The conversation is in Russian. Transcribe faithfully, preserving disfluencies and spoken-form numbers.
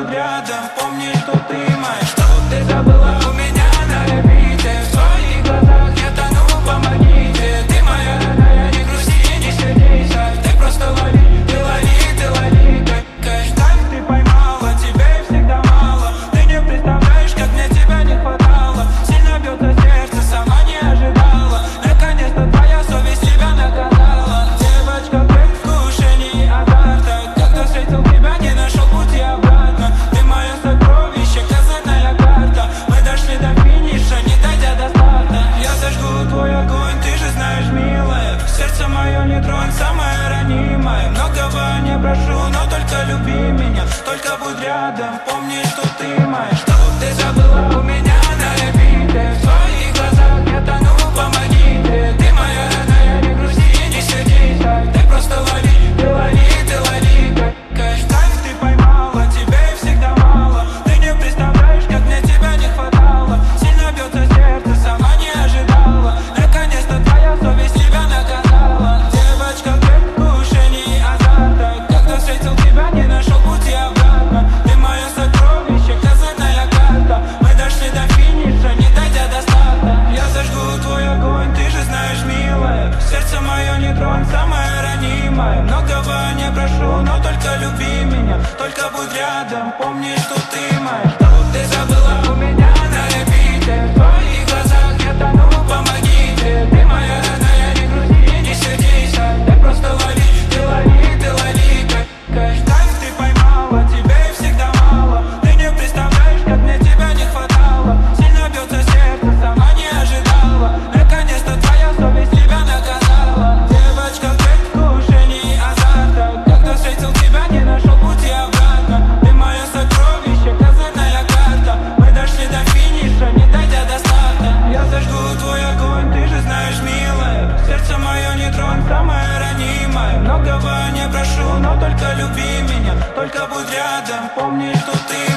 будь рядом, помни, что ты моя. Что ты забыла у меня на репите? В своих глазах я тону, помогите. Ты моя родная, не грусти, не сердись. Ты просто лови, ты лови, ты лови. Кайф ты поймала, тебе всегда мало. Ты не представляешь, как мне тебя не хватало. Сильно бьется сердце, сама не ожидала. Наконец-то твоя совесть тебя наказала. Девочка, ты в кушании азарта. Когда встретил тебя, не нашел пути обратно. Ты мое сокровище, козырная карта. Мы дошли до финиша, не дойдя до старта. Я зажгу твой огонь, ты же знаешь, милая. Сердце мое не тронь, самое ранимое. Многого не прошу, но только люби меня. Только будь рядом, помни, что ты моя. Что ты забыла у меня на репите? В своих глазах я тону, помогите. Ты моя родная, не грусти, не сердись. Ты просто лови, ты лови, ты лови. Кайф ты поймала, тебе всегда мало. Ты не представляешь, как мне тебя не хватало. Сильно бьется сердце, сама не ожидала. Наконец-то твоя совесть тебя наказала. Девочка, ты в кушании азарта. Когда встретил тебя, не нашел пути обратно. Ты мое сокровище, козырная карта. Мы дошли до финиша, не дойдя до старта. Я зажгу твой огонь, ты же знаешь, милая. Сердце мое не тронь, самое ранимое. Многого не прошу, но только люби меня. Только будь рядом, помни, что ты моя. Что ты забыла у меня на репите? В твоих глазах я тону, помогите. Ты моя родная, не грусти, не сердись. Ты просто лови, ты лови, ты лови. Кайф ты поймала, тебе всегда мало. Ты не представляешь, как мне тебя не хватало. Сильно бьется сердце, сама не ожидала. Наконец-то твоя совесть тебя наказала. Девочка, ты в кушании азарта. Когда встретил тебя, не нашел пути обратно. Ты мое сокровище, козырная карта. Мы дошли до финиша, не дойдя до старта. Я зажгу твой огонь, ты же знаешь, милая. Сердце мое не тронь, самое ранимое. Многого не прошу, но только люби меня. Только будь рядом, помни, что ты